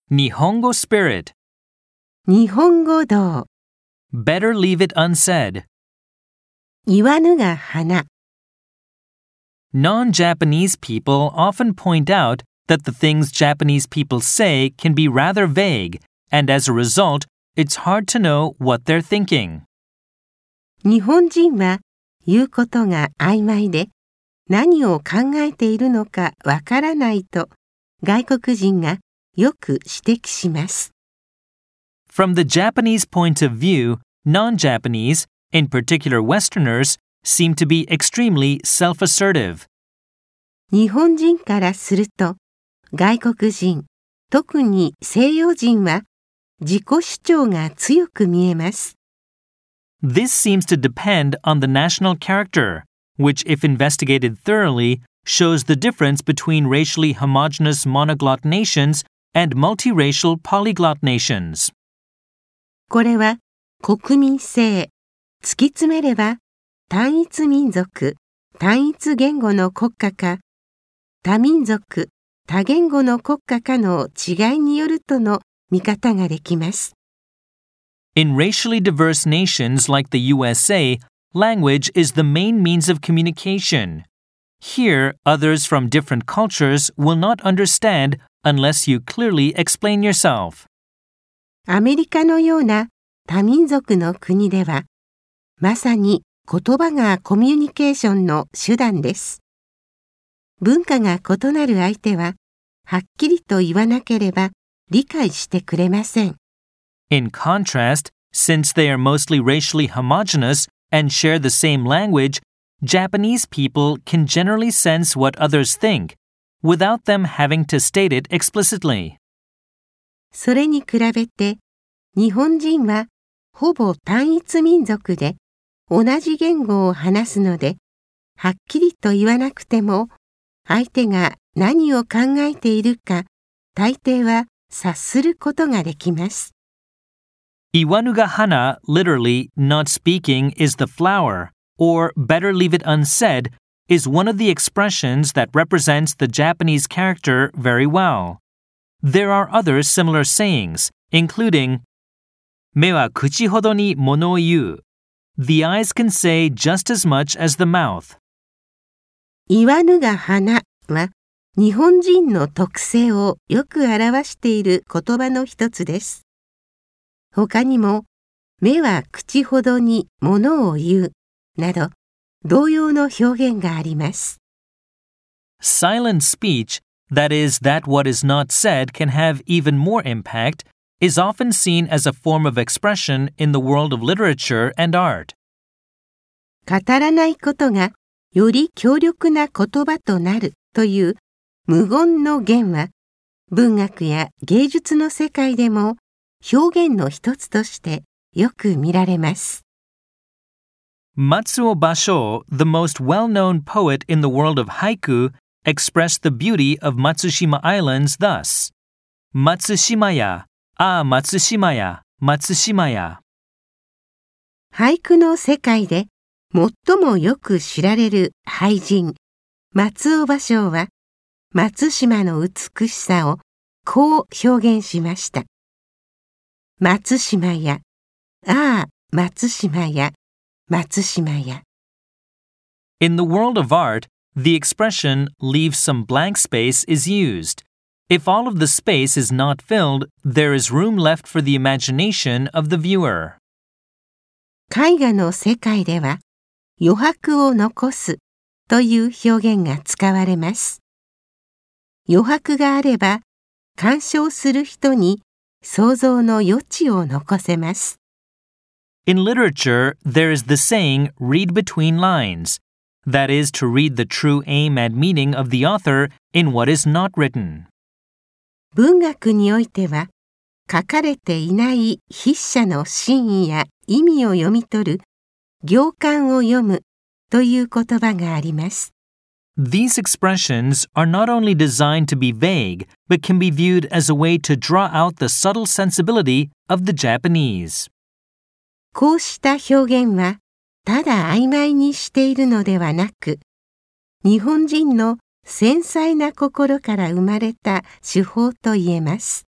Nihongo spirit. 日本語道。 Better leave it unsaid. 言わぬが花。 Non-Japanese people often point out that the things Japanese people say can be rather vague, and as a result, it's hard to know what they're thinking. 日本人は言うことが曖昧で何を考えているのかわからないと外国人がよく指摘します。 From the Japanese point of view, non-Japanese, in particular Westerners, seem to be extremely self-assertive. 日本人からすると外国人、特に西洋人は自己主張が強く見えます。 This seems to depend on the national character, which, if investigated thoroughly, shows the difference between racially homogeneous monoglot nations and multiracial polyglot nations. これは国民性、突き詰めれば単一民族、単一言語の国家か、多民族、多言語の国家かの違いによるとの見方ができます。 In racially diverse nations like the USA, language is the main means of communication. Here, others from different cultures will not understand unless you clearly explain yourself. アメリカのような多民族の国では、まさに言葉がコミュニケーションの手段です。文化が異なる相手は、はっきりと言わなければ理解してくれません。 In contrast, since they are mostly racially homogeneous and share the same language, Japanese people can generally sense what others think, without them having to state it explicitly. それに比べて、日本人はほぼ単一民族で同じ言語を話すので、はっきりと言わなくても、相手が何を考えているか、大抵は察することができます。 Iwanu ga hana, literally, not speaking is the flower, or better leave it unsaid, is one of the expressions that represents the Japanese character very well. There are other similar sayings, including 目は口ほどに物を言う. The eyes can say just as much as the mouth. 言わぬが花は日本人の特性をよく表している言葉の一つです。他にも、目は口ほどに物を言うなど同様の表現があります。 Silent speech, that is, that what is not said can have even more impact, is often seen as a form of expression in the world of literature and art. 語らないことがより強力な言葉となるという無言の言は、文学や芸術の世界でも表現の一つとしてよく見られます。 Matsuo Basho, the most well-known poet in the world of haiku, expressed the beauty of Matsushima Islands thus: Matsushima-ya, ah Matsushima-ya, Matsushima-ya. 俳句の世界で最もよく知られる俳人、松尾芭蕉は、松島の美しさをこう表現しました。松島や、ああ、松島や、松島や。 In the world of art, the expression leave some blank space is used. If all of the space is not filled, there is room left for the imagination of the viewer. 絵画の世界では、余白を残すという表現が使われます。余白があれば、鑑賞する人に想像の余地を残せます。 In literature, there is the saying, read between lines. That is to read the true aim and meaning of the author in what is not written. 文学においては、書かれていない筆者の真意や意味を読み取る行間を読むという言葉があります。 These expressions are not only designed to be vague, but can be viewed as a way to draw out the subtle sensibility of the Japanese. こうした表現は、ただ曖昧にしているのではなく、日本人の繊細な心から生まれた手法と言えます。